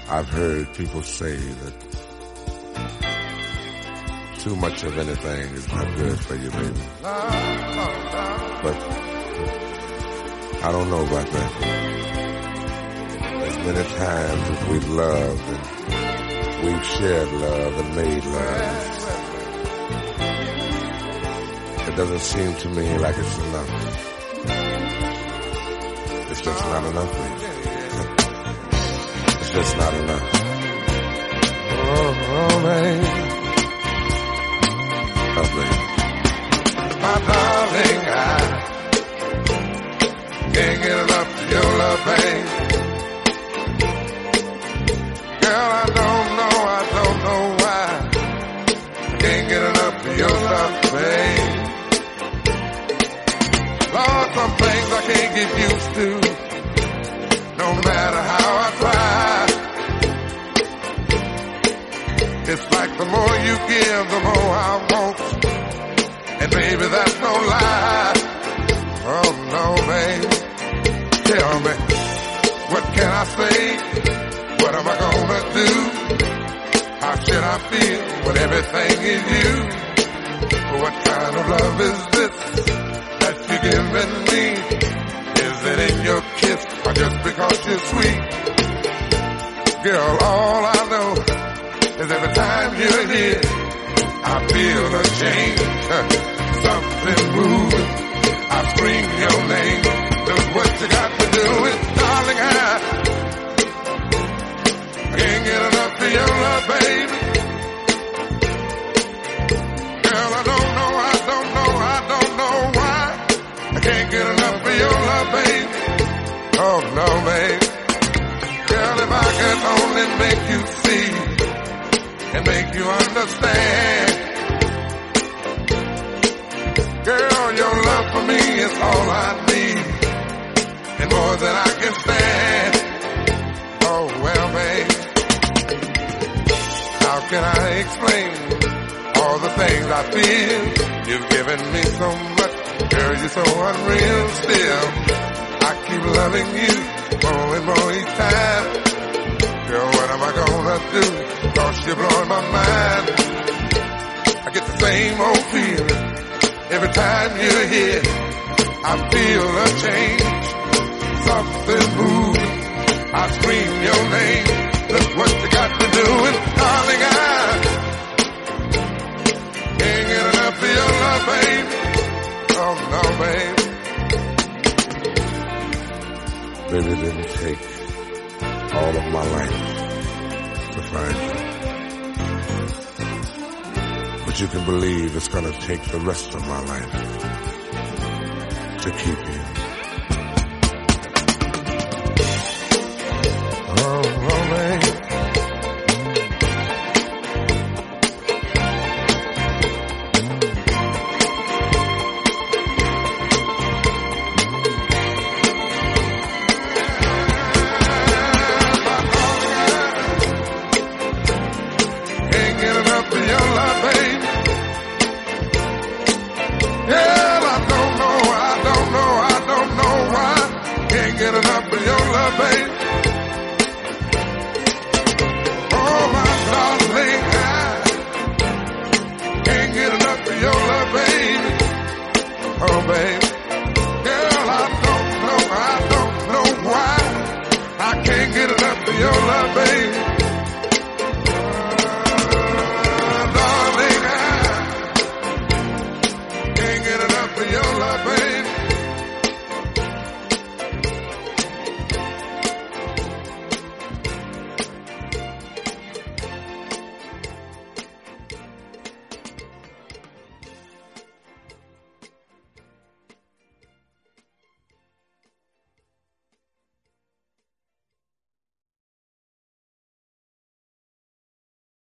I've heard people say that too much of anything is not good for you, baby. But I don't know about that. As many times as we've loved and we've shared love and made love, it doesn't seem to me like it's enough. It's just not enough, baby. It's just not enough. Oh, baby. Oh, baby. My darling, I can't get enough of your love, babe. Girl, I don't know why. I can't get enough of your love, babe. Lord, some things I can't get used to, no matter how I try. It's like the more you give, the more I want. And baby, that's no lie. Oh no, babe. Tell me, what can I say? What am I gonna do? How should I feel when everything is you? What kind of love is this that you're giving me? Is it in your kiss or just because you're sweet? Girl, all I know is every time you're here, I feel a change, something moving. I scream your name. Look what you got to do with, darling, I can't get enough of your love, baby. Girl, I don't know why. I can't get enough of your love, baby. Oh no, baby. Girl, if I could only make you see and make you understand. Girl, your love for me is all I need, and more than I can stand. Oh well, babe, how can I explain all the things I feel? You've given me so much, girl, you're so unreal still. I keep loving you more and more each time. Girl, what am I gonna do? 'Cause you're blowing my mind. I get the same old feeling every time you're here. I feel a change, something moving. I scream your name. Look what you got to do, and darling, I can't get enough of your love, babe. Oh no, babe. Baby, it didn't take all of my life to find you. But you can believe it's gonna take the rest of my life to keep you. Oh, man. Can't get enough of your love, baby. Yeah, I don't know why. Can't get enough of your love, baby. Oh, my darling, I can't get enough of your love, baby. Oh, baby. Girl, I don't know why. I can't get enough of your love, baby. Darling, I can't get enough of your